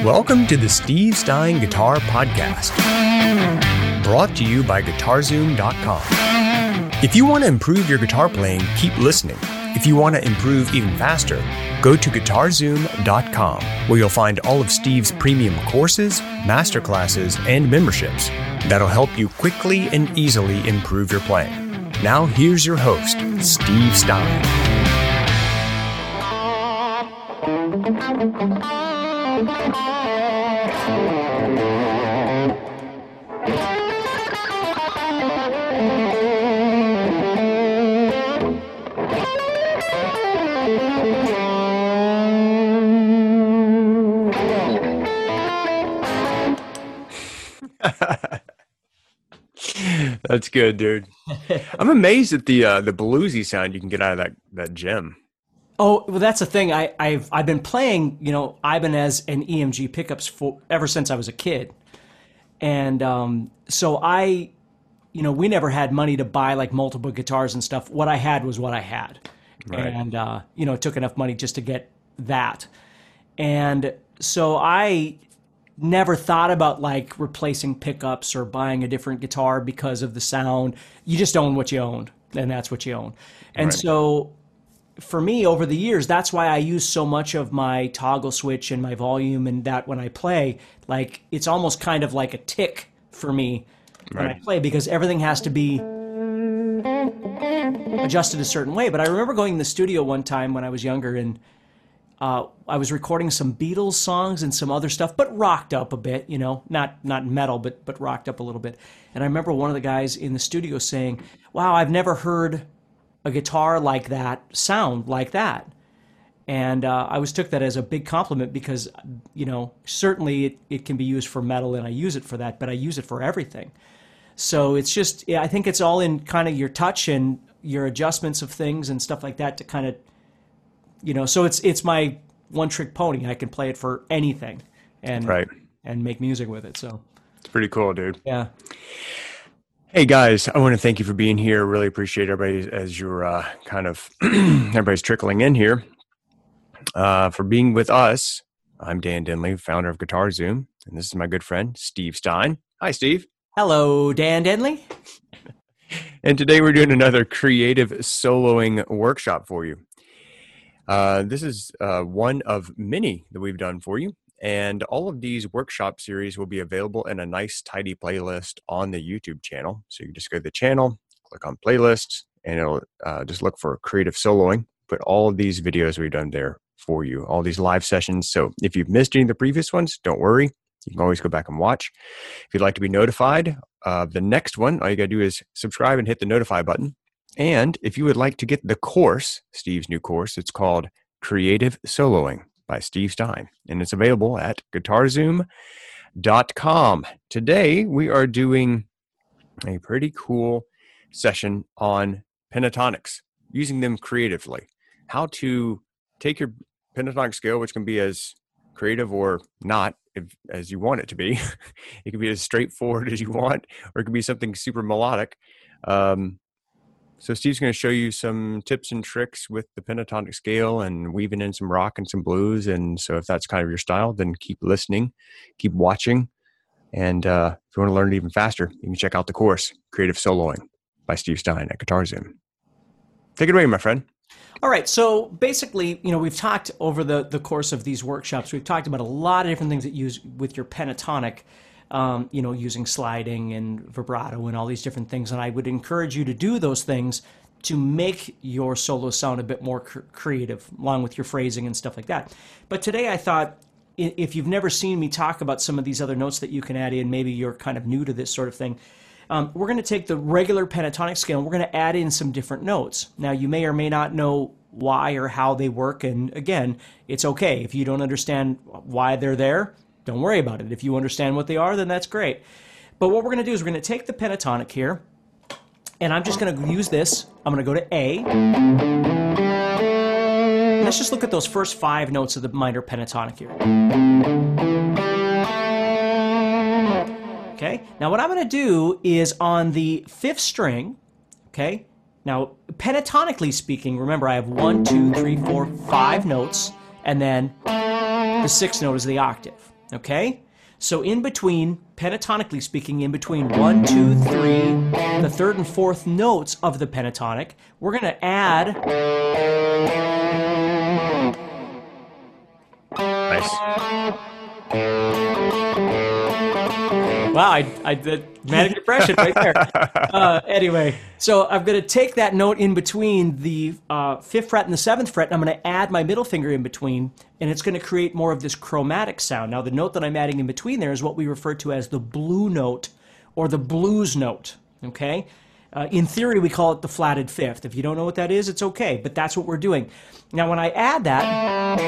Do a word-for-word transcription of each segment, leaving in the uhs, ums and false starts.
Welcome to the Steve Stein Guitar Podcast, brought to you by guitar zoom dot com. If you want to improve your guitar playing, keep listening. If you want to improve even faster, go to guitar zoom dot com, where you'll find all of Steve's premium courses, masterclasses, and memberships that'll help you quickly and easily improve your playing. Now here's your host, Steve Stein. That's good, dude. I'm amazed at the uh, the bluesy sound you can get out of that that gem. Oh, well, that's the thing. I, I've I've been playing, you know, Ibanez and E M G pickups for ever since I was a kid, and um, so I, you know, we never had money to buy like multiple guitars and stuff. What I had was what I had, Right. and uh, you know, it took enough money just to get that, and so I never thought about like replacing pickups or buying a different guitar because of the sound. You just own what you owned, and that's what you own. And Right. so for me, over the years, that's why I use so much of my toggle switch and my volume and that when I play. Like, it's almost kind of like a tick for me when Right. I play, because everything has to be adjusted a certain way. But I remember going in the studio one time when I was younger, and uh, I was recording some Beatles songs and some other stuff, but rocked up a bit, you know, not not metal, but but rocked up a little bit. And I remember one of the guys in the studio saying, "Wow, I've never heard a guitar like that sound like that." And uh, I always took that as a big compliment, because, you know, certainly it, it can be used for metal, and I use it for that, but I use it for everything. So it's just, yeah, I think it's all in kind of your touch and your adjustments of things and stuff like that to kind of, you know, so it's it's my one trick pony. I can play it for anything and Right. and make music with it. So It's pretty cool, dude. yeah. Hey guys, I want to thank you for being here. Really appreciate everybody as you're uh, kind of everybody's trickling in here uh, for being with us. I'm Dan Denley, founder of Guitar Zoom, and this is my good friend Steve Stein. Hi, Steve. Hello, Dan Denley. And today we're doing another creative soloing workshop for you. Uh, this is uh, one of many that we've done for you. And all of these workshop series will be available in a nice, tidy playlist on the YouTube channel. So you can just go to the channel, click on playlists, and it'll uh, just look for creative soloing. Put all of these videos we've done there for you, all these live sessions. So if you've missed any of the previous ones, don't worry. You can always go back and watch. If you'd like to be notified of the next one, all you got to do is subscribe and hit the notify button. And if you would like to get the course, Steve's new course, it's called Creative Soloing by Steve Stein, and it's available at guitar zoom dot com. Today, we are doing a pretty cool session on pentatonics, using them creatively. How to take your pentatonic scale, which can be as creative or not if, as you want it to be. It can be as straightforward as you want, or it can be something super melodic. Um, So Steve's going to show you some tips and tricks with the pentatonic scale and weaving in some rock and some blues. And so if that's kind of your style, then keep listening, keep watching. And uh, if you want to learn it even faster, you can check out the course, Creative Soloing by Steve Stein at Guitar Zoom. Take it away, my friend. All right. So basically, you know, we've talked over the, the course of these workshops, we've talked about a lot of different things that you use with your pentatonic, um, you know, using sliding and vibrato and all these different things. And I would encourage you to do those things to make your solo sound a bit more cr- creative, along with your phrasing and stuff like that. But today I thought, i- if you've never seen me talk about some of these other notes that you can add in, maybe you're kind of new to this sort of thing, Um, we're going to take the regular pentatonic scale and we're going to add in some different notes. Now, you may or may not know why or how they work. And again, it's okay. If you don't understand why they're there, don't worry about it. If you understand what they are, then that's great. But what we're going to do is we're going to take the pentatonic here, and I'm just going to use this. I'm going to go to A. Let's just look at those first five notes of the minor pentatonic here. Okay, now what I'm going to do is on the fifth string, okay, now pentatonically speaking, remember I have one, two, three, four, five notes, and then the sixth note is the octave, Okay? So in between, pentatonically speaking, in between one, two, three, the third and fourth notes of the pentatonic, we're going to add... Nice. Wow, I, I did manic depression right there. Uh, anyway, so I'm going to take that note in between the uh, fifth fret and the seventh fret, and I'm going to add my middle finger in between, and it's going to create more of this chromatic sound. Now, the note that I'm adding in between there is what we refer to as the blue note or the blues note, okay? Uh, in theory, we call it the flatted fifth. If you don't know what that is, it's okay, but that's what we're doing. Now, when I add that,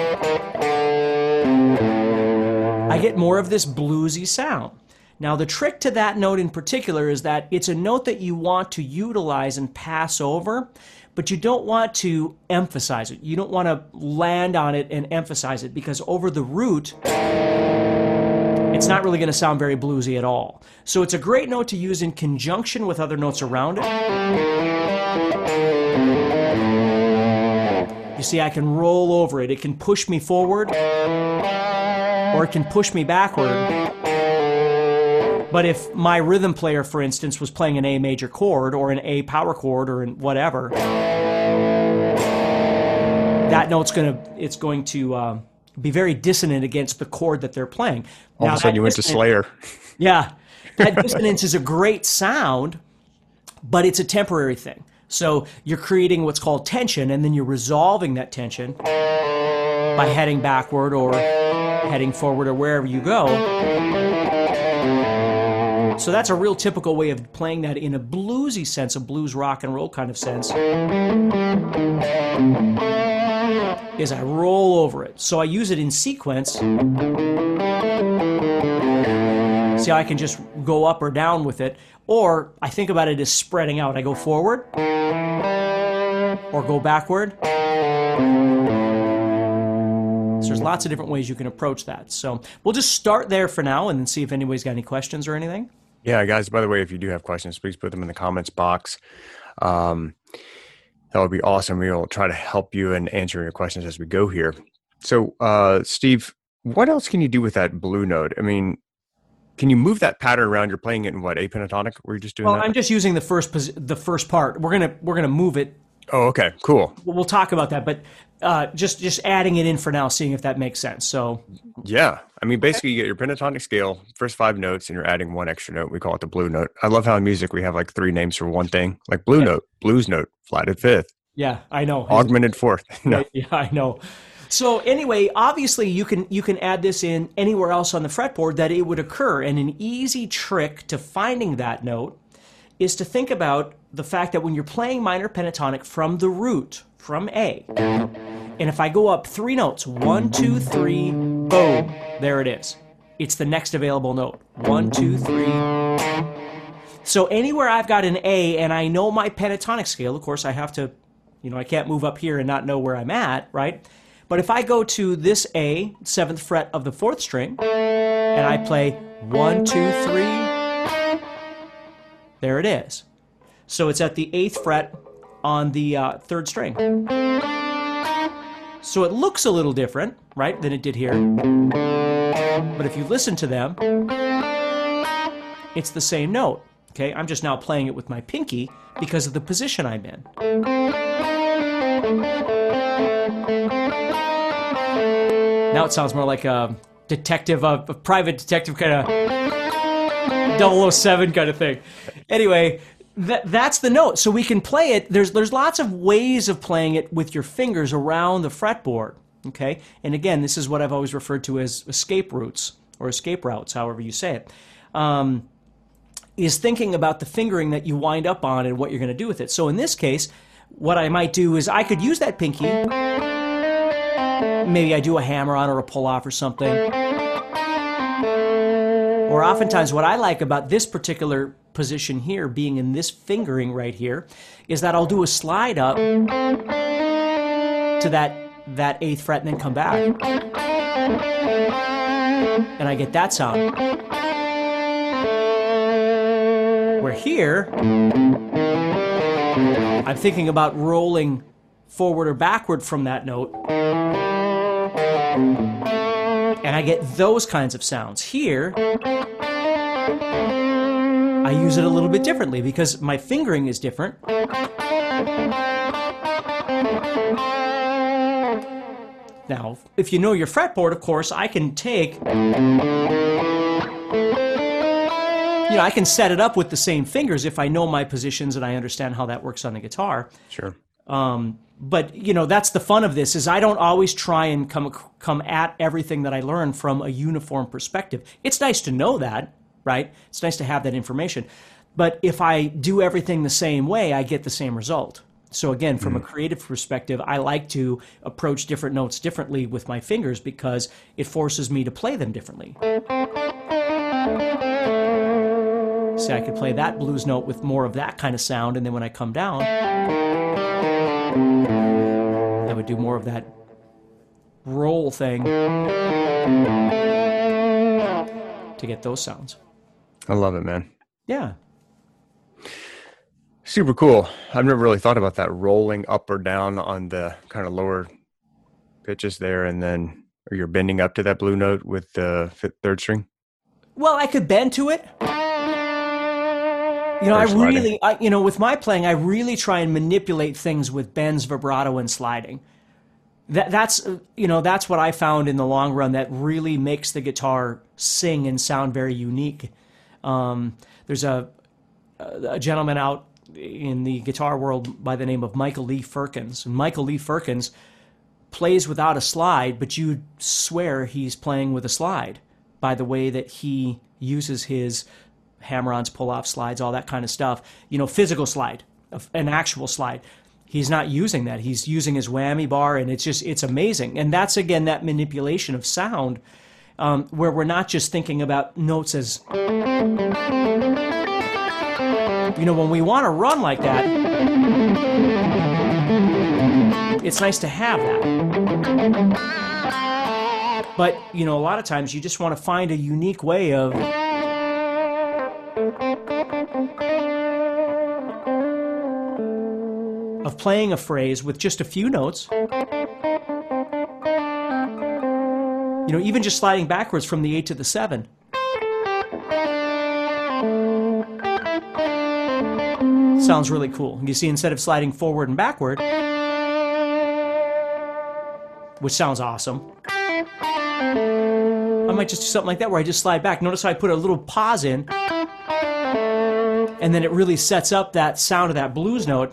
I get more of this bluesy sound. Now, the trick to that note in particular is that it's a note that you want to utilize and pass over, but you don't want to emphasize it. You don't want to land on it and emphasize it, because over the root, it's not really going to sound very bluesy at all. So it's a great note to use in conjunction with other notes around it. You see, I can roll over it. It can push me forward, or it can push me backward. But if my rhythm player, for instance, was playing an A major chord or an A power chord or in whatever, that note's going to it's going to uh, be very dissonant against the chord that they're playing. All now, of a sudden, you went to Slayer. Yeah, that dissonance is a great sound, but it's a temporary thing. So you're creating what's called tension, and then you're resolving that tension by heading backward or heading forward or wherever you go. So that's a real typical way of playing that in a bluesy sense, a blues rock and roll kind of sense, is I roll over it. So I use it in sequence. See how I can just go up or down with it, or I think about it as spreading out. I go forward or go backward. So there's lots of different ways you can approach that. So we'll just start there for now and then see if anybody's got any questions or anything. Yeah, guys, by the way, if you do have questions, please put them in the comments box. Um, that would be awesome. We'll try to help you and answer your questions as we go here. So, uh, Steve, what else can you do with that blue note? I mean, can you move that pattern around? You're playing it in what, A pentatonic? Were you just doing well, that? I'm just using the first pos- the first part. We're gonna we're gonna move it. Oh, okay, cool. We'll talk about that, but uh, just just adding it in for now, seeing if that makes sense. So, yeah, I mean, basically, you get your pentatonic scale, first five notes, and you're adding one extra note. We call it the blue note. I love how in music we have like three names for one thing, like blue yeah. note, blues note, flatted fifth. Yeah, I know. Augmented fourth. No. Yeah, I know. So anyway, obviously you can you can add this in anywhere else on the fretboard that it would occur, and an easy trick to finding that note is to think about the fact that when you're playing minor pentatonic from the root, from A, and if I go up three notes, one, two, three, boom, there it is. It's the next available note. One, two, three. So anywhere I've got an A and I know my pentatonic scale, of course I have to, you know, I can't move up here and not know where I'm at, right? But if I go to this A, seventh fret of the fourth string, and I play one, two, three, there it is. So it's at the eighth fret on the uh, third string. So it looks a little different, right, than it did here. But if you listen to them, it's the same note. Okay, I'm just now playing it with my pinky because of the position I'm in. Now it sounds more like a detective, a, a private detective kind of double oh seven kind of thing. Anyway, th- that's the note. So we can play it. There's there's lots of ways of playing it with your fingers around the fretboard. Okay, and again, this is what I've always referred to as escape routes or escape routes, however you say it. Um, is thinking about the fingering that you wind up on and what you're going to do with it. So in this case, what I might do is I could use that pinky. Maybe I do a hammer on or a pull off or something. Or oftentimes what I like about this particular position here, being in this fingering right here, is that I'll do a slide up to that, that eighth fret and then come back. And I get that sound. Where here, I'm thinking about rolling forward or backward from that note. And I get those kinds of sounds. Here, I use it a little bit differently because my fingering is different. Now, if you know your fretboard, of course, I can take, you know, I can set it up with the same fingers if I know my positions and I understand how that works on the guitar. Sure. Um, but, you know, that's the fun of this, is I don't always try and come come at everything that I learn from a uniform perspective. It's nice to know that, right? It's nice to have that information. But if I do everything the same way, I get the same result. So again, from mm-hmm. a creative perspective, I like to approach different notes differently with my fingers because it forces me to play them differently. See, I could play that blues note with more of that kind of sound, and then when I come down, I would do more of that roll thing to get those sounds. I love it, man. Yeah. Super cool. I've never really thought about that rolling up or down on the kind of lower pitches there, and then or you're bending up to that blue note with the fifth, third string. Well, I could bend to it. You know, I really, I, you know, with my playing, I really try and manipulate things with bends, vibrato, and sliding. That, that's, you know, that's what I found in the long run that really makes the guitar sing and sound very unique. Um, there's a, a gentleman out in the guitar world by the name of Michael Lee Firkins. And Michael Lee Firkins plays without a slide, but you'd swear he's playing with a slide by the way that he uses his hammer-ons, pull-off slides, all that kind of stuff. You know, physical slide, an actual slide. He's not using that. He's using his whammy bar, and it's just, it's amazing. And that's, again, that manipulation of sound um, where we're not just thinking about notes as, you know, when we want to run like that, it's nice to have that. But, you know, a lot of times you just want to find a unique way of of playing a phrase with just a few notes. You know, even just sliding backwards from the eight to the seven. Sounds really cool. You see, instead of sliding forward and backward, which sounds awesome, I might just do something like that where I just slide back. Notice how I put a little pause in, and then it really sets up that sound of that blues note.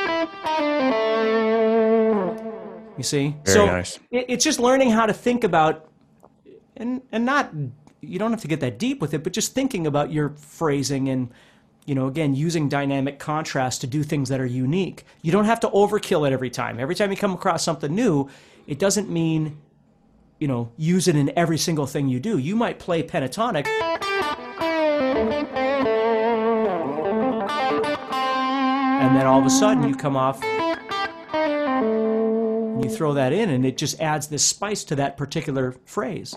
You see? Very so nice. it, it's just learning how to think about, and and not, you don't have to get that deep with it, but just thinking about your phrasing and, you know, again, using dynamic contrast to do things that are unique. You don't have to overkill it every time. Every time you come across something new, it doesn't mean, you know, use it in every single thing you do. You might play pentatonic, and then all of a sudden you come off, you throw that in, and it just adds this spice to that particular phrase.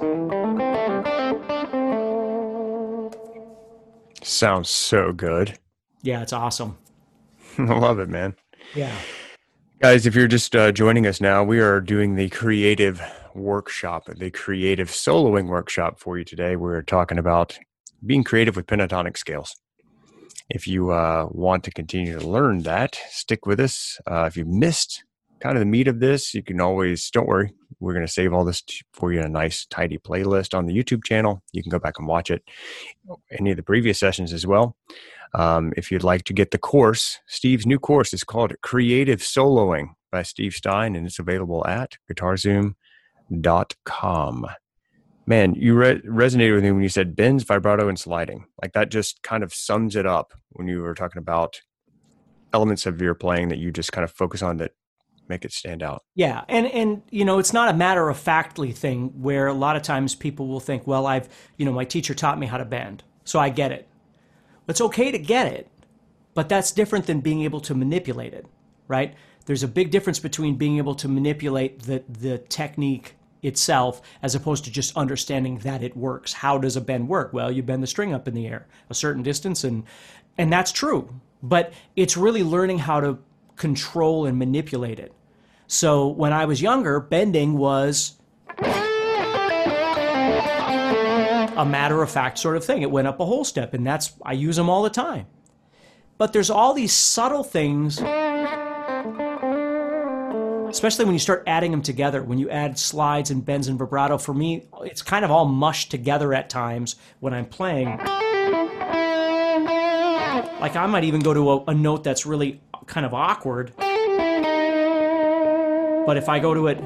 Sounds so good. Yeah, it's awesome. I love it, man. Yeah. Guys, if you're just uh, joining us now, we are doing the creative workshop, the creative soloing workshop for you today. We're talking about being creative with pentatonic scales. If you uh, want to continue to learn that, stick with us. Uh, if you missed kind of the meat of this, you can always, don't worry, we're going to save all this t- for you in a nice, tidy playlist on the YouTube channel. You can go back and watch it, any of the previous sessions as well. Um, if you'd like to get the course, Steve's new course is called Creative Soloing by Steve Stein, and it's available at guitar zoom dot com. Man, you re- resonated with me when you said bends, vibrato, and sliding. Like that just kind of sums it up when you were talking about elements of your playing that you just kind of focus on that make it stand out. Yeah, and and you know, it's not a matter of factly thing where a lot of times people will think, well, I've, you know, my teacher taught me how to bend, so I get it. It's okay to get it, but that's different than being able to manipulate it, right? There's a big difference between being able to manipulate the the technique itself as opposed to just understanding that it works. How does a bend work? Well, you bend the string up in the air a certain distance, and and that's true, but it's really learning how to control and manipulate it. So when I was younger, bending was a matter of fact sort of thing. It went up a whole step, and that's, I use them all the time. But there's all these subtle things, especially when you start adding them together, when you add slides and bends and vibrato. For me, it's kind of all mushed together at times when I'm playing. Like I might even go to a, a note that's really kind of awkward, but if I go to it,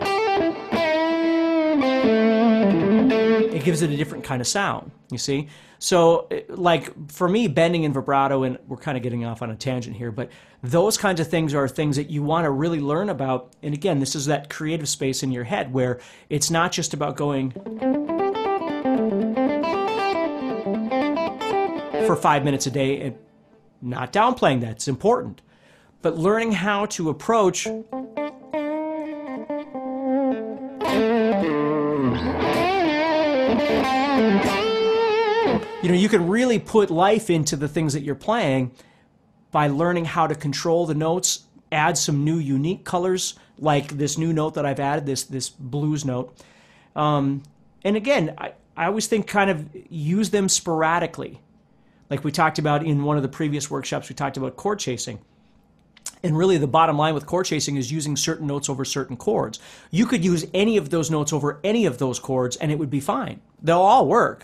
it gives it a different kind of sound, you see? So, like, for me, bending and vibrato, and we're kind of getting off on a tangent here, but those kinds of things are things that you want to really learn about. And again, this is that creative space in your head where it's not just about going for five minutes a day and not downplaying that. It's important. But learning how to approach you know, you can really put life into the things that you're playing by learning how to control the notes, add some new unique colors, like this new note that I've added, this this blues note. Um, and again, I, I always think kind of use them sporadically. Like we talked about in one of the previous workshops, we talked about chord chasing. And really the bottom line with chord chasing is using certain notes over certain chords. You could use any of those notes over any of those chords and it would be fine. They'll all work.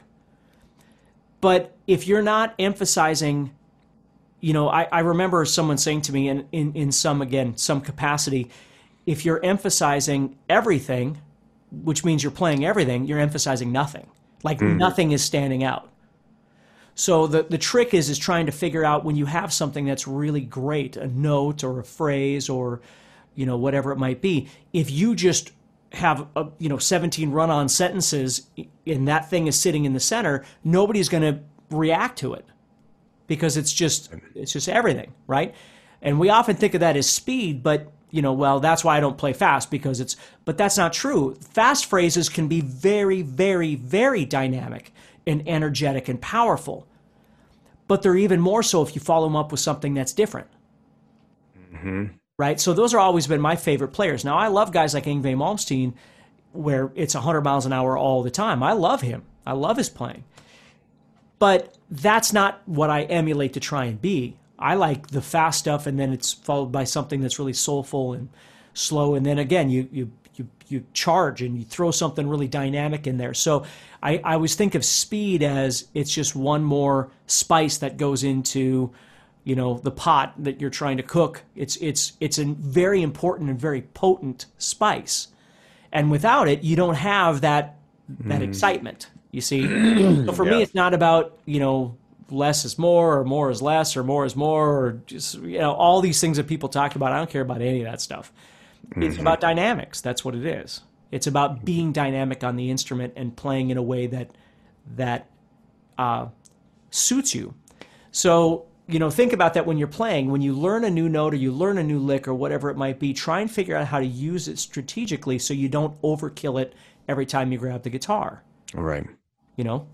But if you're not emphasizing, you know, I, I remember someone saying to me in, in, in some, again, some capacity, if you're emphasizing everything, which means you're playing everything, you're emphasizing nothing. Like mm. nothing is standing out. So the, the trick is, is trying to figure out when you have something that's really great, a note or a phrase or, you know, whatever it might be, if you just have a, you know seventeen run-on sentences and that thing is sitting in the center, nobody's going to react to it because it's just it's just everything, right? And we often think of that as speed, but you know, well, that's why I don't play fast because it's. But that's not true. Fast phrases can be very, very, very dynamic and energetic and powerful, but they're even more so if you follow them up with something that's different. Mm-hmm. Right? So those are always been my favorite players. Now, I love guys like Yngwie Malmsteen, where it's one hundred miles an hour all the time. I love him. I love his playing. But that's not what I emulate to try and be. I like the fast stuff, and then it's followed by something that's really soulful and slow. And then again, you you you, you charge and you throw something really dynamic in there. So I, I always think of speed as it's just one more spice that goes into, you know, the pot that you're trying to cook. It's it's it's a very important and very potent spice, and without it, you don't have that that mm. excitement. You see, so for yeah. me, it's not about you know less is more or more is less or more is more or just you know all these things that people talk about. I don't care about any of that stuff. Mm-hmm. It's about dynamics. That's what it is. It's about being dynamic on the instrument and playing in a way that that uh, suits you. So. You know, think about that when you're playing. When you learn a new note or you learn a new lick or whatever it might be, try and figure out how to use it strategically so you don't overkill it every time you grab the guitar. Right. You know?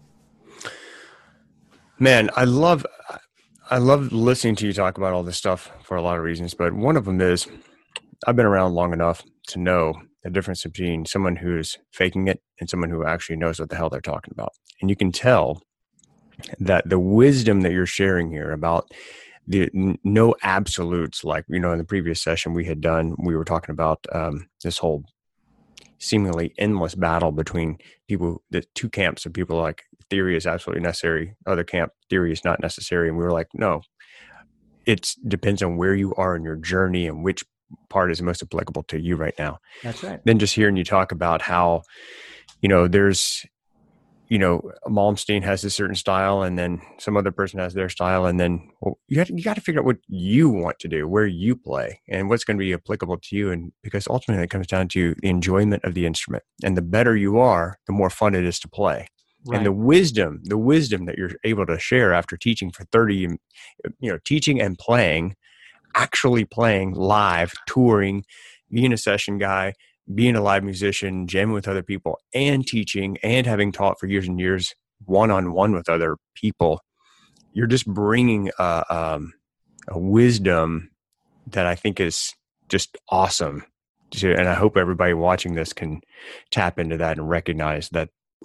Man, I love I love listening to you talk about all this stuff for a lot of reasons, but one of them is I've been around long enough to know the difference between someone who's faking it and someone who actually knows what the hell they're talking about. And you can tell that the wisdom that you're sharing here about the n- no absolutes, like, you know, in the previous session we had done, we were talking about um, this whole seemingly endless battle between people, the two camps of people like theory is absolutely necessary, other camp theory is not necessary. And we were like, no, it depends on where you are in your journey and which part is most applicable to you right now. That's right. Then just hearing you talk about how, you know, there's, you know, Malmsteen has a certain style and then some other person has their style. And then well, you got you got to figure out what you want to do, where you play and what's going to be applicable to you. And because ultimately it comes down to the enjoyment of the instrument, and the better you are, the more fun it is to play. Right. And the wisdom, the wisdom that you're able to share after teaching for thirty, you know, teaching and playing, actually playing live, touring, being a session guy, being a live musician, jamming with other people, and teaching and having taught for years and years one-on-one with other people, you're just bringing a, um, a wisdom that I think is just awesome. And I hope everybody watching this can tap into that and recognize that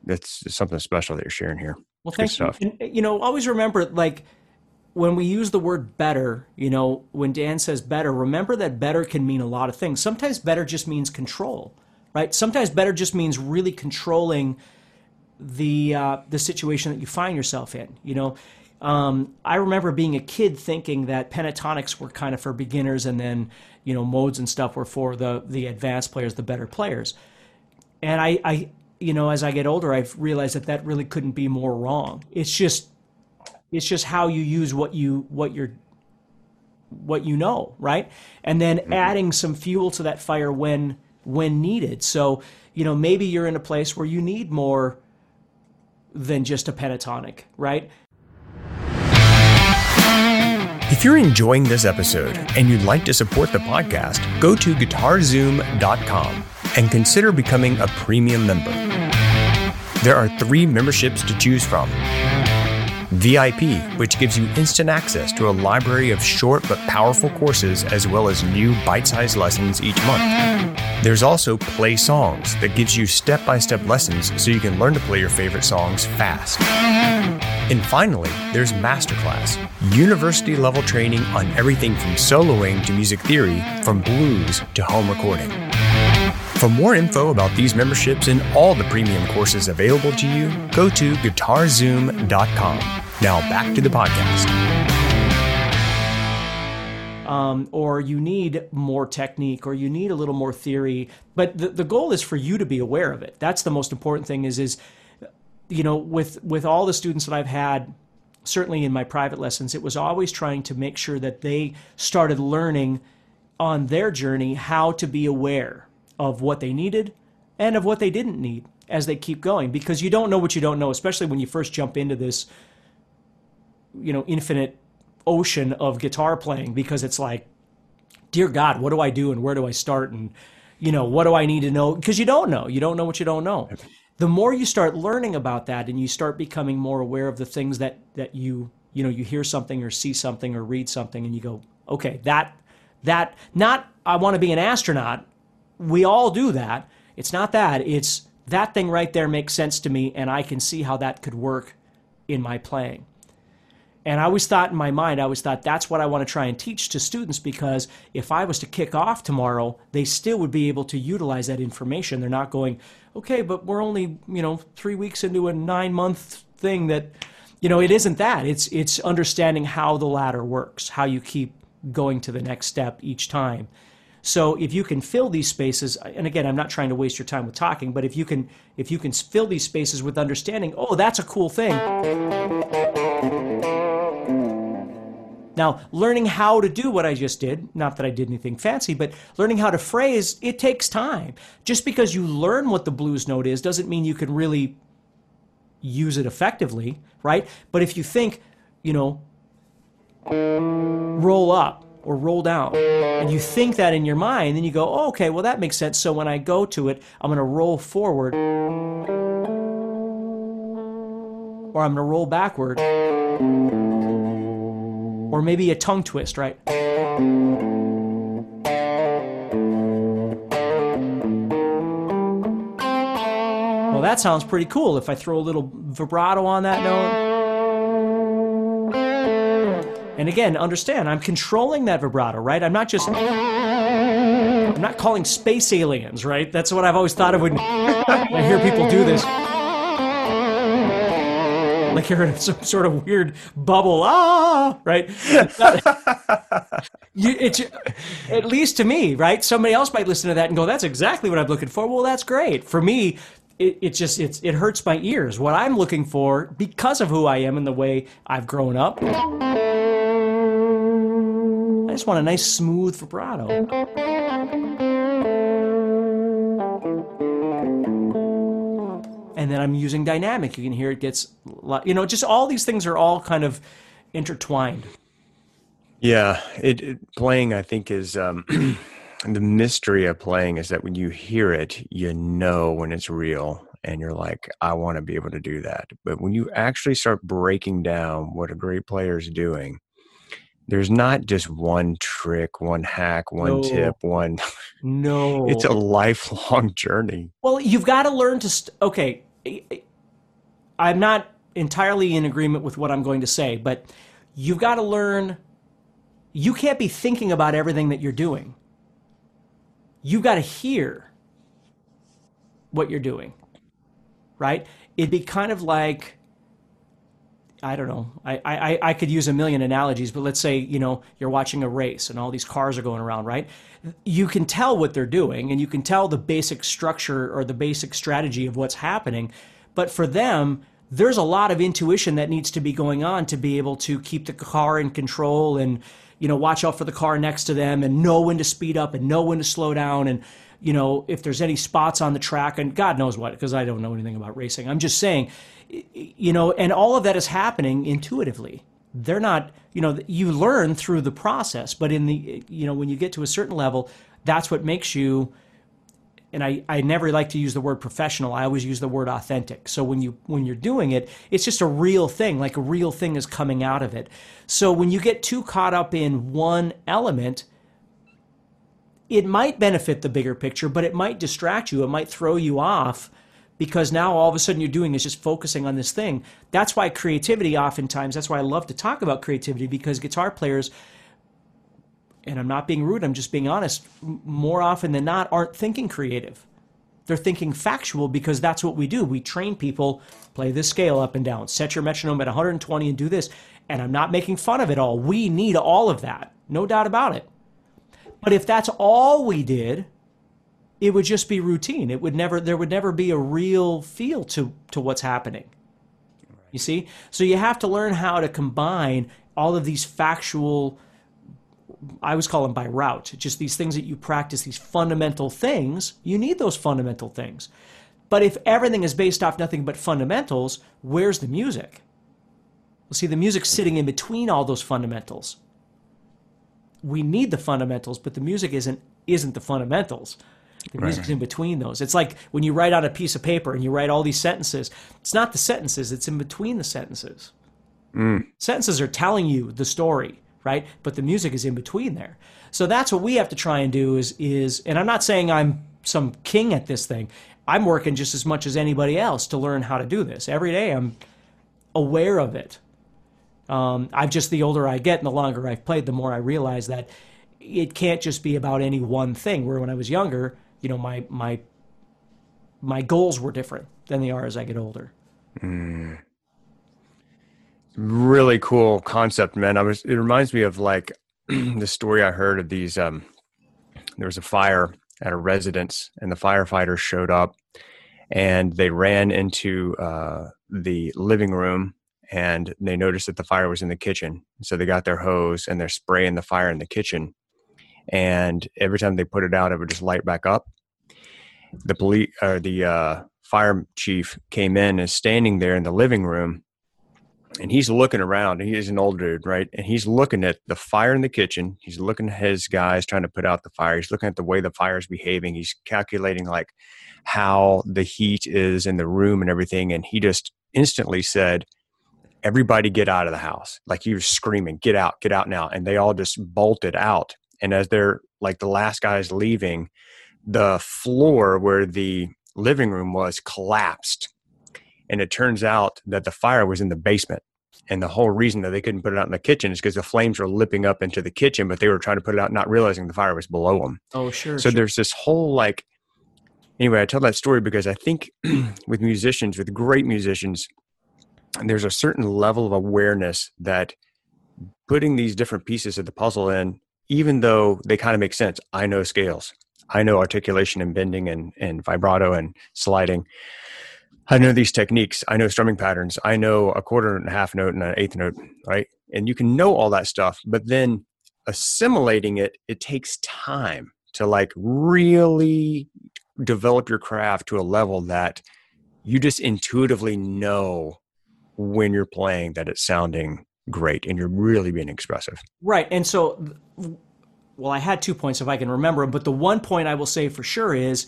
that's something special that you're sharing here. Well, It's good thank you. stuff. And, you know, always remember, like, when we use the word better, you know, when Dan says better, remember that better can mean a lot of things. Sometimes better just means control, right? Sometimes better just means really controlling the uh, the situation that you find yourself in. You know, um, I remember being a kid thinking that pentatonics were kind of for beginners, and then, you know, modes and stuff were for the the advanced players, the better players. And I, I, you know, as I get older, I've realized that that really couldn't be more wrong. It's just, it's just how you use what you, what you're, what you know, right? And then mm-hmm. adding some fuel to that fire when, when needed. So, you know, maybe you're in a place where you need more than just a pentatonic, right? If you're enjoying this episode and you'd like to support the podcast, go to guitar zoom dot com and consider becoming a premium member. There are three memberships to choose from. V I P, which gives you instant access to a library of short but powerful courses as well as new bite-sized lessons each month. There's also Play Songs that gives you step-by-step lessons so you can learn to play your favorite songs fast. And finally, there's Masterclass, university-level training on everything from soloing to music theory, from blues to home recording. For more info about these memberships and all the premium courses available to you, go to guitar zoom dot com. Now back to the podcast. Um, or you need more technique, or you need a little more theory. But the, the goal is for you to be aware of it. That's the most important thing is, is you know, with, with all the students that I've had, certainly in my private lessons, it was always trying to make sure that they started learning on their journey how to be aware of what they needed and of what they didn't need as they keep going, because you don't know what you don't know, especially when you first jump into this, you know, infinite ocean of guitar playing, because it's like, dear God, what do I do and where do I start? And, you know, what do I need to know? Because you don't know. You don't know what you don't know. The more you start learning about that and you start becoming more aware of the things that, that you, you know, you hear something or see something or read something and you go, okay, that, that, not I want to be an astronaut. We all do that. It's not that. It's that thing right there makes sense to me, and I can see how that could work in my playing. And I always thought in my mind, I always thought that's what I want to try and teach to students, because if I was to kick off tomorrow, they still would be able to utilize that information. They're not going, okay, but we're only, you know, three weeks into a nine-month thing that, you know, it isn't that. It's, it's understanding how the ladder works, how you keep going to the next step each time. So if you can fill these spaces, and again, I'm not trying to waste your time with talking, but if you can, if you can fill these spaces with understanding, oh, that's a cool thing. Now, learning how to do what I just did, not that I did anything fancy, but learning how to phrase, it takes time. Just because you learn what the blues note is doesn't mean you can really use it effectively, right? But if you think, you know, roll up, or roll down, and you think that in your mind, then you go, oh, okay, well, that makes sense. So when I go to it, I'm going to roll forward, or I'm going to roll backward, or maybe a tongue twist, right? Well, that sounds pretty cool if I throw a little vibrato on that note. And again, understand, I'm controlling that vibrato, right? I'm not just, I'm not calling space aliens, right? That's what I've always thought of when I hear people do this. Like you're in some sort of weird bubble, ah, right? you, it's, at least to me, right? Somebody else might listen to that and go, that's exactly what I'm looking for. Well, that's great. For me, it, it just, it's, it hurts my ears. What I'm looking for, because of who I am and the way I've grown up, I just want a nice smooth vibrato. And then I'm using dynamic. You can hear it gets, you know, just all these things are all kind of intertwined. Yeah, it, it playing, I think, is um, the mystery of playing is that when you hear it, you know when it's real. And you're like, I want to be able to do that. But when you actually start breaking down what a great player is doing, there's not just one trick, one hack, one no. tip, one. No. It's a lifelong journey. Well, you've got to learn to, st- okay, I'm not entirely in agreement with what I'm going to say, but you've got to learn, you can't be thinking about everything that you're doing. You've got to hear what you're doing, right? It'd be kind of like, I don't know, I, I, I could use a million analogies, but let's say, you know, you're watching a race and all these cars are going around, right? You can tell what they're doing and you can tell the basic structure or the basic strategy of what's happening. But for them, there's a lot of intuition that needs to be going on to be able to keep the car in control and, you know, watch out for the car next to them and know when to speed up and know when to slow down. And, you know, if there's any spots on the track and God knows what, because I don't know anything about racing. I'm just saying, you know, and all of that is happening intuitively. They're not, you know, you learn through the process, but in the, you know, when you get to a certain level, that's what makes you, and I, I never like to use the word professional. I always use the word authentic. So when you when you're doing it, it's just a real thing, like a real thing is coming out of it. So when you get too caught up in one element, it might benefit the bigger picture, but it might distract you. It might throw you off because now all of a sudden you're doing is just focusing on this thing. That's why creativity oftentimes, that's why I love to talk about creativity, because guitar players, and I'm not being rude, I'm just being honest, more often than not aren't thinking creative. They're thinking factual because that's what we do. We train people, play this scale up and down, set your metronome at one hundred twenty and do this. And I'm not making fun of it all. We need all of that, no doubt about it. But if that's all we did, it would just be routine. It would never, there would never be a real feel to, to what's happening. You see? So you have to learn how to combine all of these factual, I always call them by route, just these things that you practice, these fundamental things. You need those fundamental things. But if everything is based off nothing but fundamentals, where's the music? Well, see, the music's sitting in between all those fundamentals. We need the fundamentals, but the music isn't isn't the fundamentals. The Right. music's in between those. It's like when you write on a piece of paper and you write all these sentences. It's not the sentences, it's in between the sentences. Mm. Sentences are telling you the story, right? But the music is in between there. So that's what we have to try and do is, is and I'm not saying I'm some king at this thing. I'm working just as much as anybody else to learn how to do this. Every day I'm aware of it. Um, I've just, the older I get and the longer I've played, the more I realize that it can't just be about any one thing. Where when I was younger, you know, my my my goals were different than they are as I get older. Mm. Really cool concept, man. I was, it reminds me of like the story I heard of these, um, there was a fire at a residence and the firefighters showed up and they ran into uh, the living room and they noticed that the fire was in the kitchen. So they got their hose and they're spraying the fire in the kitchen. And every time they put it out, it would just light back up. The police or the uh, fire chief came in and is standing there in the living room. And he's looking around, and he's an old dude, right? And he's looking at the fire in the kitchen. He's looking at his guys trying to put out the fire. He's looking at the way the fire is behaving. He's calculating like how the heat is in the room and everything. And he just instantly said, everybody get out of the house. Like he was screaming, get out, get out now. And they all just bolted out. And as they're like the last guys leaving, the floor where the living room was collapsed. And it turns out that the fire was in the basement. And the whole reason that they couldn't put it out in the kitchen is because the flames were lipping up into the kitchen, but they were trying to put it out, not realizing the fire was below them. Oh, sure. So sure. there's this whole like, anyway, I tell that story because I think with musicians, with great musicians, there's a certain level of awareness that putting these different pieces of the puzzle in, even though they kind of make sense. I know scales. I know articulation and bending and, and vibrato and sliding. I know these techniques. I know strumming patterns. I know a quarter and a half note and an eighth note, right? And you can know all that stuff, but then assimilating it, it takes time to like really develop your craft to a level that you just intuitively know when you're playing that it's sounding great and you're really being expressive. Right. And so, well, I had two points if I can remember them, but the one point I will say for sure is,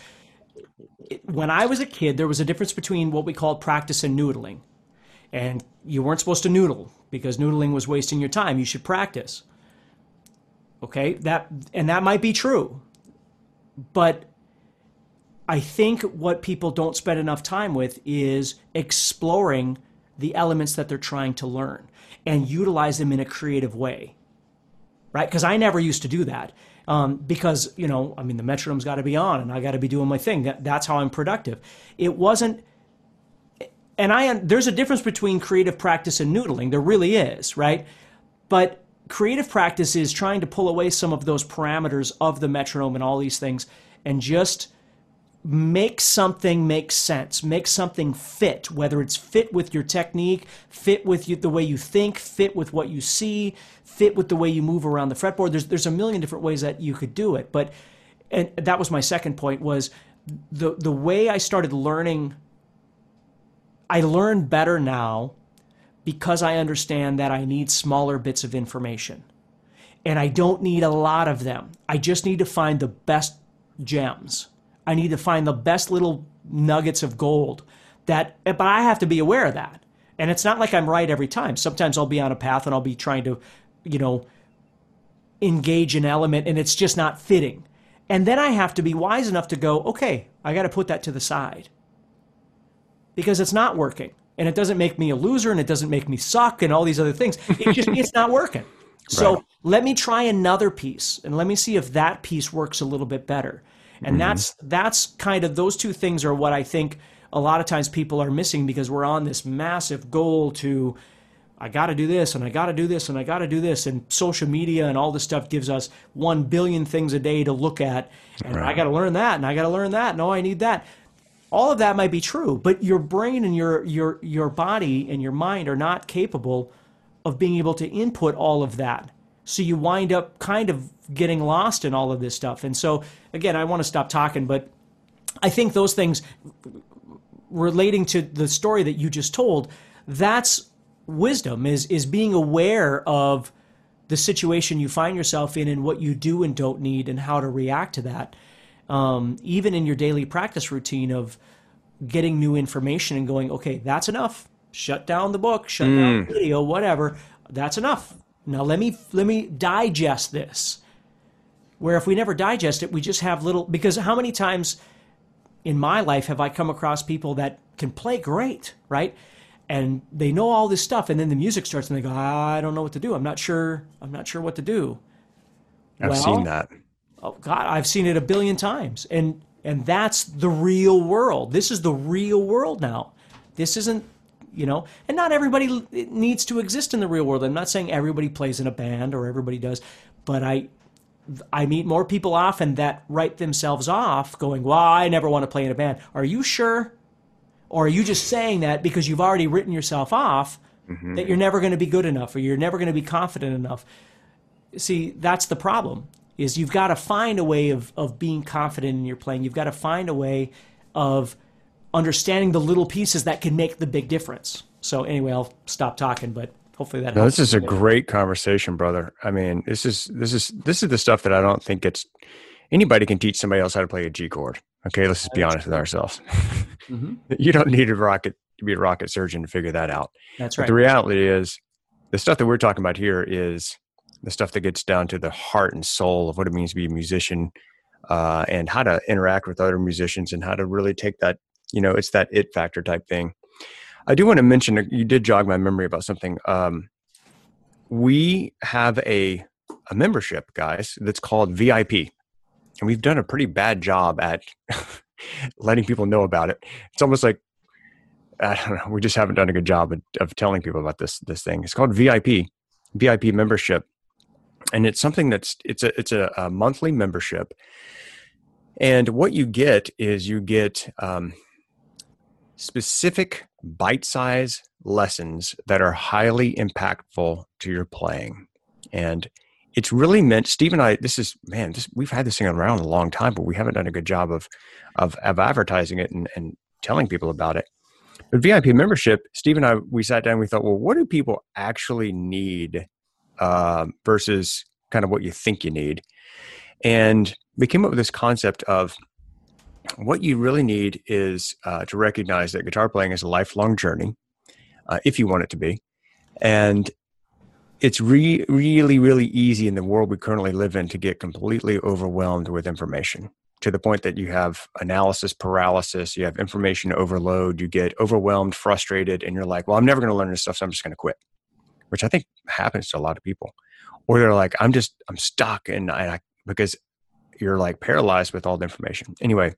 when I was a kid, there was a difference between what we called practice and noodling. And you weren't supposed to noodle because noodling was wasting your time. You should practice. Okay? That and that might be true. But I think what people don't spend enough time with is exploring the elements that they're trying to learn and utilize them in a creative way, right? Because I never used to do that. Um, because, you know, I mean, the metronome's got to be on and I got to be doing my thing. That, that's how I'm productive. It wasn't, and I, there's a difference between creative practice and noodling. There really is, right? But creative practice is trying to pull away some of those parameters of the metronome and all these things and just make something make sense, make something fit, whether it's fit with your technique, fit with you, the way you think, fit with what you see, fit with the way you move around the fretboard. There's there's a million different ways that you could do it. But, and that was my second point, was the the way I started learning, I learn better now because I understand that I need smaller bits of information. And I don't need a lot of them. I just need to find the best gems. I need to find the best little nuggets of gold that, but I have to be aware of that. And it's not like I'm right every time. Sometimes I'll be on a path and I'll be trying to, you know, engage an element and it's just not fitting. And then I have to be wise enough to go, okay, I got to put that to the side because it's not working. And it doesn't make me a loser and it doesn't make me suck and all these other things. It just, it's not working. So right. Let me try another piece and let me see if that piece works a little bit better. And mm-hmm. that's that's kind of, those two things are what I think a lot of times people are missing because we're on this massive goal to, I got to do this and I got to do this and I got to do this. And social media and all this stuff gives us one billion things a day to look at. And right. I got to learn that and I got to learn that. No, I need that. All of that might be true, but your brain and your your your body and your mind are not capable of being able to input all of that. So you wind up kind of getting lost in all of this stuff. And so, again, I want to stop talking, but I think those things relating to the story that you just told, that's wisdom, is is being aware of the situation you find yourself in and what you do and don't need and how to react to that. Um, even in your daily practice routine of getting new information and going, okay, that's enough. Shut down the book, shut mm. down the video, whatever. That's enough. Now let me let me digest this. Where if we never digest it, we just have little, because how many times in my life have I come across people that can play great, right? And they know all this stuff, and then the music starts and they go, I don't know what to do. I'm not sure, I'm not sure what to do. I've well, seen that. Oh God, I've seen it a billion times. And and that's the real world. This is the real world now. This isn't, you know, and not everybody needs to exist in the real world. I'm not saying everybody plays in a band or everybody does, but I I meet more people often that write themselves off going, well, I never want to play in a band. Are you sure? Or are you just saying that because you've already written yourself off mm-hmm. that you're never going to be good enough or you're never going to be confident enough? See, that's the problem, is you've got to find a way of, of being confident in your playing. You've got to find a way of understanding the little pieces that can make the big difference. So anyway, I'll stop talking, but hopefully that no, helps. This is a great conversation, brother. I mean, this is this is this is the stuff that I don't think it's anybody can teach somebody else how to play a G chord. Okay, let's just be honest with ourselves. Mm-hmm. You don't need a rocket to be a rocket surgeon to figure that out. That's right. But the reality is, the stuff that we're talking about here is the stuff that gets down to the heart and soul of what it means to be a musician, uh, and how to interact with other musicians and how to really take that, you know, it's that it factor type thing. I do want to mention, you did jog my memory about something. Um, we have a, a membership, guys, that's called V I P. And we've done a pretty bad job at letting people know about it. It's almost like, I don't know, we just haven't done a good job of, of telling people about this this thing. It's called V I P, V I P membership. And it's something that's, it's a, it's a, a monthly membership. And what you get is you get um, specific bite-size lessons that are highly impactful to your playing. And it's really meant, Steve and I, this is, man, this, we've had this thing around a long time, but we haven't done a good job of, of, of advertising it and, and telling people about it. But V I P membership, Steve and I, we sat down and we thought, well, what do people actually need uh, versus kind of what you think you need? And we came up with this concept of what you really need is uh, to recognize that guitar playing is a lifelong journey, uh, if you want it to be. And it's re- really, really easy in the world we currently live in to get completely overwhelmed with information, to the point that you have analysis paralysis, you have information overload, you get overwhelmed, frustrated, and you're like, well, I'm never going to learn this stuff, so I'm just going to quit, which I think happens to a lot of people. Or they're like, I'm just, I'm stuck, and I, because you're like paralyzed with all the information. Anyway,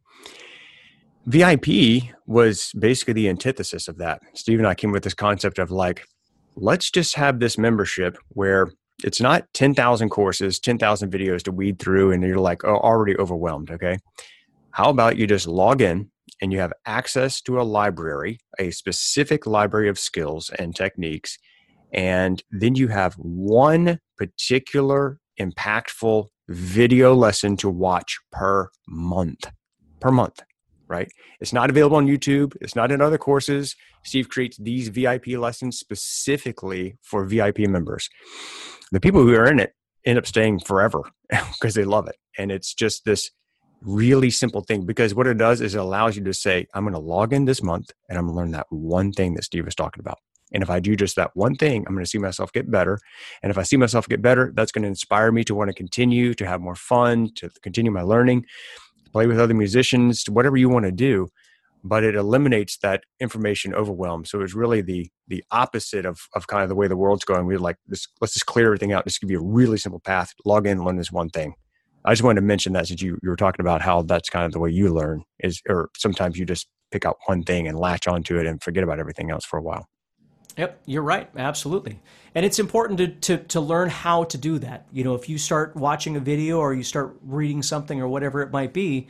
V I P was basically the antithesis of that. Steve and I came with this concept of like, let's just have this membership where it's not ten thousand courses, ten thousand videos to weed through, and you're like, oh, already overwhelmed. Okay. How about you just log in and you have access to a library, a specific library of skills and techniques. And then you have one particular impactful video lesson to watch per month, per month, right? It's not available on YouTube. It's not in other courses. Steve creates these V I P lessons specifically for V I P members. The people who are in it end up staying forever because they love it. And it's just this really simple thing, because what it does is it allows you to say, I'm going to log in this month and I'm going to learn that one thing that Steve was talking about. And if I do just that one thing, I'm going to see myself get better. And if I see myself get better, that's going to inspire me to want to continue, to have more fun, to continue my learning, play with other musicians, whatever you want to do. But it eliminates that information overwhelm. So it's really the the opposite of, of kind of the way the world's going. We're like, this, let's just clear everything out. This could be a really simple path. Log in, learn this one thing. I just wanted to mention that since you, you were talking about how that's kind of the way you learn is, or sometimes you just pick out one thing and latch onto it and forget about everything else for a while. Yep, you're right. Absolutely. And it's important to, to, to learn how to do that. You know, if you start watching a video or you start reading something or whatever it might be,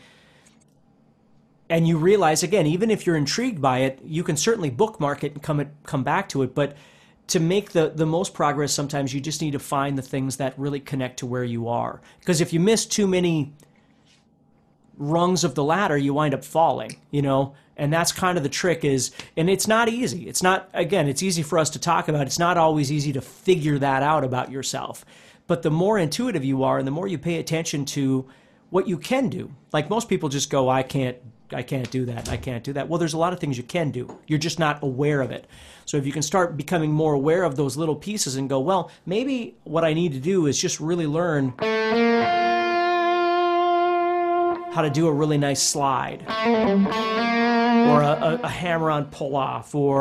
and you realize, again, even if you're intrigued by it, you can certainly bookmark it and come it, come back to it. But to make the, the most progress, sometimes you just need to find the things that really connect to where you are. Because if you miss too many rungs of the ladder, you wind up falling, you know? And that's kind of the trick is, and it's not easy. It's not, again, it's easy for us to talk about. It's not always easy to figure that out about yourself. But the more intuitive you are and the more you pay attention to what you can do, like most people just go, I can't, I can't do that. I can't do that. Well, there's a lot of things you can do. You're just not aware of it. So if you can start becoming more aware of those little pieces and go, well, maybe what I need to do is just really learn how to do a really nice slide or a, a, a hammer-on pull-off or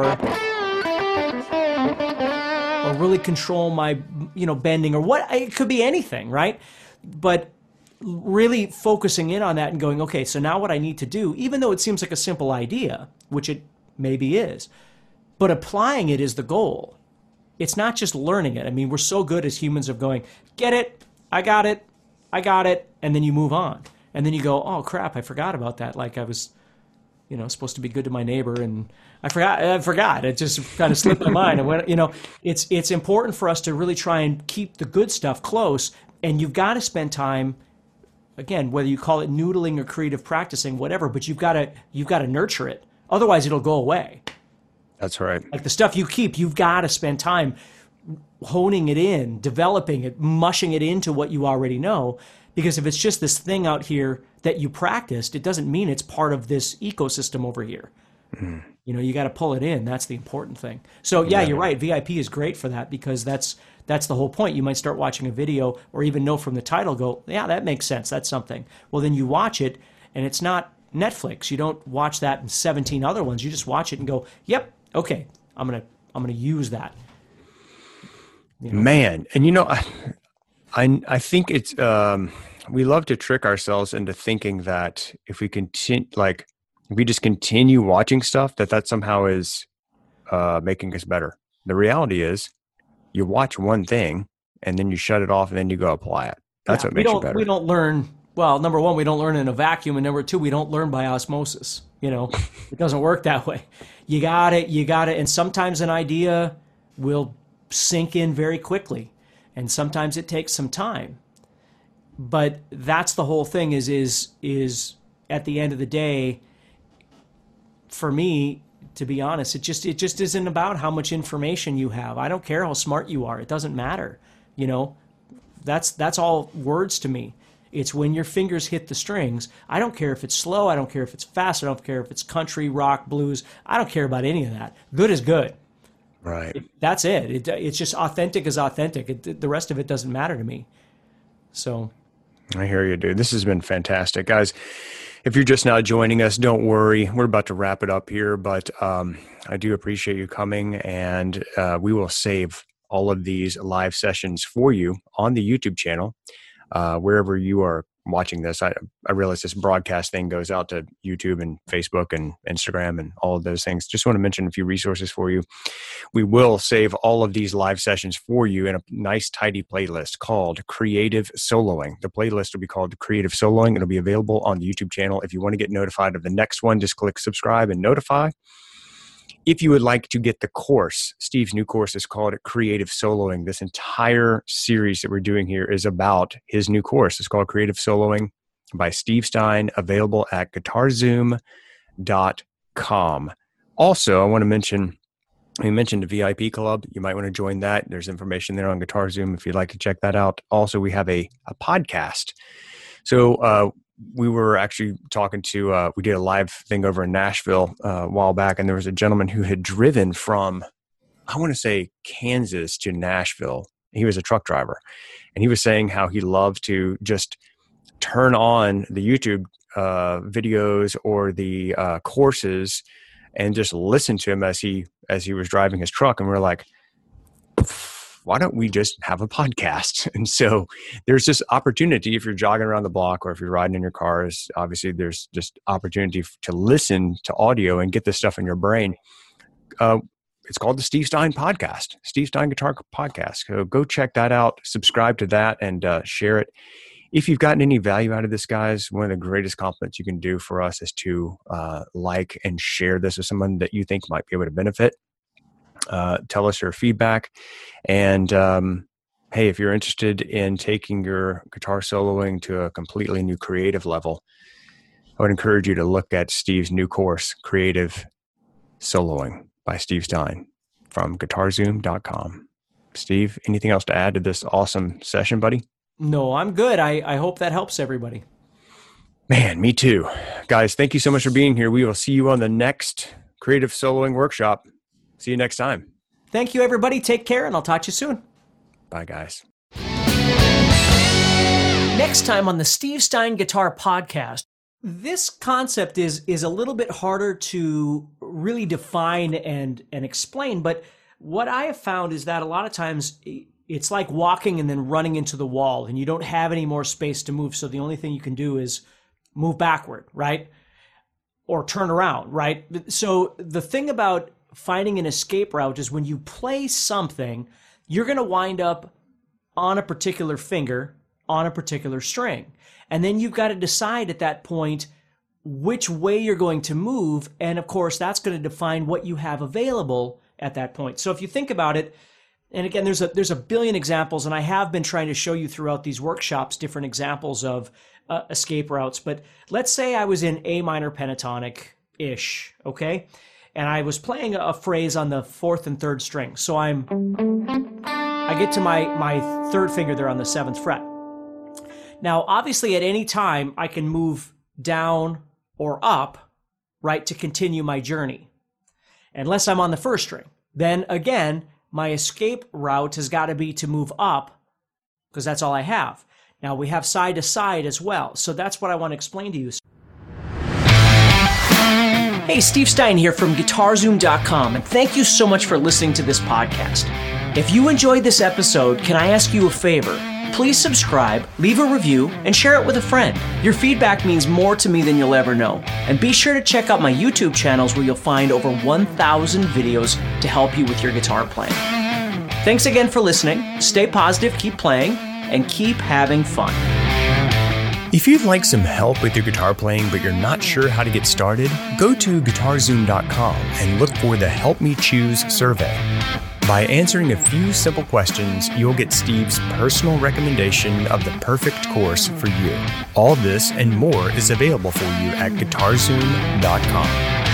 or really control my, you know, bending or what. It could be anything, right? But really focusing in on that and going, okay, so now what I need to do, even though it seems like a simple idea, which it maybe is, but applying it is the goal. It's not just learning it. I mean, we're so good as humans of going, get it, I got it, I got it, and then you move on. And then you go, oh crap, I forgot about that. Like I was, you know, supposed to be good to my neighbor, and I forgot. I forgot. It just kind of slipped my mind. And when, you know, it's it's important for us to really try and keep the good stuff close. And you've got to spend time. Again, whether you call it noodling or creative practicing, whatever, but you've got to you've got to nurture it. Otherwise, it'll go away. That's right. Like the stuff you keep, you've got to spend time honing it in, developing it, mushing it into what you already know. Because if it's just this thing out here that you practiced, it doesn't mean it's part of this ecosystem over here. Mm. You know, you got to pull it in. That's the important thing. So yeah, yeah, you're right. V I P is great for that because that's that's the whole point. You might start watching a video or even know from the title, go, yeah, that makes sense. That's something. Well, then you watch it and it's not Netflix. You don't watch that and seventeen other ones. You just watch it and go, yep, okay, I'm going to I'm going to use that. You know? Man, and you know, I I, I think it's um, we love to trick ourselves into thinking that if we continue, like if we just continue watching stuff, that that somehow is uh, making us better. The reality is, you watch one thing and then you shut it off and then you go apply it. That's yeah, what makes you better. We don't learn. Well, number one, we don't learn in a vacuum, and number two, we don't learn by osmosis. You know, it doesn't work that way. You got it. You got it. And sometimes an idea will sink in very quickly. And sometimes it takes some time, but that's the whole thing is, is, is at the end of the day, for me, to be honest, it just, it just isn't about how much information you have. I don't care how smart you are. It doesn't matter. You know, that's, that's all words to me. It's when your fingers hit the strings. I don't care if it's slow. I don't care if it's fast. I don't care if it's country, rock, blues. I don't care about any of that. Good is good. Right. It, that's it. it. It's just authentic is authentic. It, the rest of it doesn't matter to me. So, I hear you, dude. This has been fantastic. Guys, if you're just now joining us, don't worry. We're about to wrap it up here, but um, I do appreciate you coming, and uh, we will save all of these live sessions for you on the YouTube channel, uh, wherever you are watching this. I, I realize this broadcast thing goes out to YouTube and Facebook and Instagram and all of those things. Just want to mention a few resources for you. We will save all of these live sessions for you in a nice, tidy playlist called Creative Soloing. The playlist will be called Creative Soloing. It'll be available on the YouTube channel. If you want to get notified of the next one, just click subscribe and notify. If you would like to get the course, Steve's new course is called Creative Soloing. This entire series that we're doing here is about his new course. It's called Creative Soloing by Steve Stine, available at guitar zoom dot com. Also, I want to mention, we mentioned the V I P Club. You might want to join that. There's information there on GuitarZoom if you'd like to check that out. Also, we have a, a podcast. So, uh, we were actually talking to, uh, we did a live thing over in Nashville uh, a while back, and there was a gentleman who had driven from, I want to say, Kansas to Nashville. He was a truck driver, and he was saying how he loved to just turn on the YouTube uh, videos or the uh, courses and just listen to him as he as he was driving his truck. And we're like, why don't we just have a podcast? And so there's this opportunity if you're jogging around the block or if you're riding in your cars, obviously there's just opportunity to listen to audio and get this stuff in your brain. Uh, it's called the Steve Stine Podcast, Steve Stine Guitar Podcast. So go check that out, subscribe to that, and uh, share it. If you've gotten any value out of this, guys, one of the greatest compliments you can do for us is to uh, like and share this with someone that you think might be able to benefit. Uh, tell us your feedback. And um, hey, if you're interested in taking your guitar soloing to a completely new creative level, I would encourage you to look at Steve's new course, Creative Soloing by Steve Stine from guitar zoom dot com. Steve, anything else to add to this awesome session, buddy? No, I'm good. I, I hope that helps everybody. Man, me too. Guys, thank you so much for being here. We will see you on the next Creative Soloing workshop. See you next time. Thank you, everybody. Take care, and I'll talk to you soon. Bye, guys. Next time on the Steve Stine Guitar Podcast, this concept is is a little bit harder to really define and, and explain, but what I have found is that a lot of times it's like walking and then running into the wall, and you don't have any more space to move, so the only thing you can do is move backward, right? Or turn around, right? So the thing about finding an escape route is when you play something, you're going to wind up on a particular finger, on a particular string. And then you've got to decide at that point which way you're going to move. And of course, that's going to define what you have available at that point. So if you think about it, and again, there's a there's a billion examples, and I have been trying to show you throughout these workshops different examples of uh, escape routes. But let's say I was in A minor pentatonic-ish, okay? And I was playing a phrase on the fourth and third string. So I'm, I get to my, my third finger there on the seventh fret. Now, obviously at any time I can move down or up, right, to continue my journey. Unless I'm on the first string. Then again, my escape route has got to be to move up because that's all I have. Now we have side to side as well. So that's what I want to explain to you. Hey, Steve Stine here from guitar zoom dot com, and thank you so much for listening to this podcast. If you enjoyed this episode, can I ask you a favor? Please subscribe, leave a review, and share it with a friend. Your feedback means more to me than you'll ever know. And be sure to check out my YouTube channels where you'll find over one thousand videos to help you with your guitar playing. Thanks again for listening. Stay positive, keep playing, and keep having fun. If you'd like some help with your guitar playing but you're not sure how to get started, go to guitar zoom dot com and look for the Help Me Choose survey. By answering a few simple questions, you'll get Steve's personal recommendation of the perfect course for you. All this and more is available for you at guitar zoom dot com.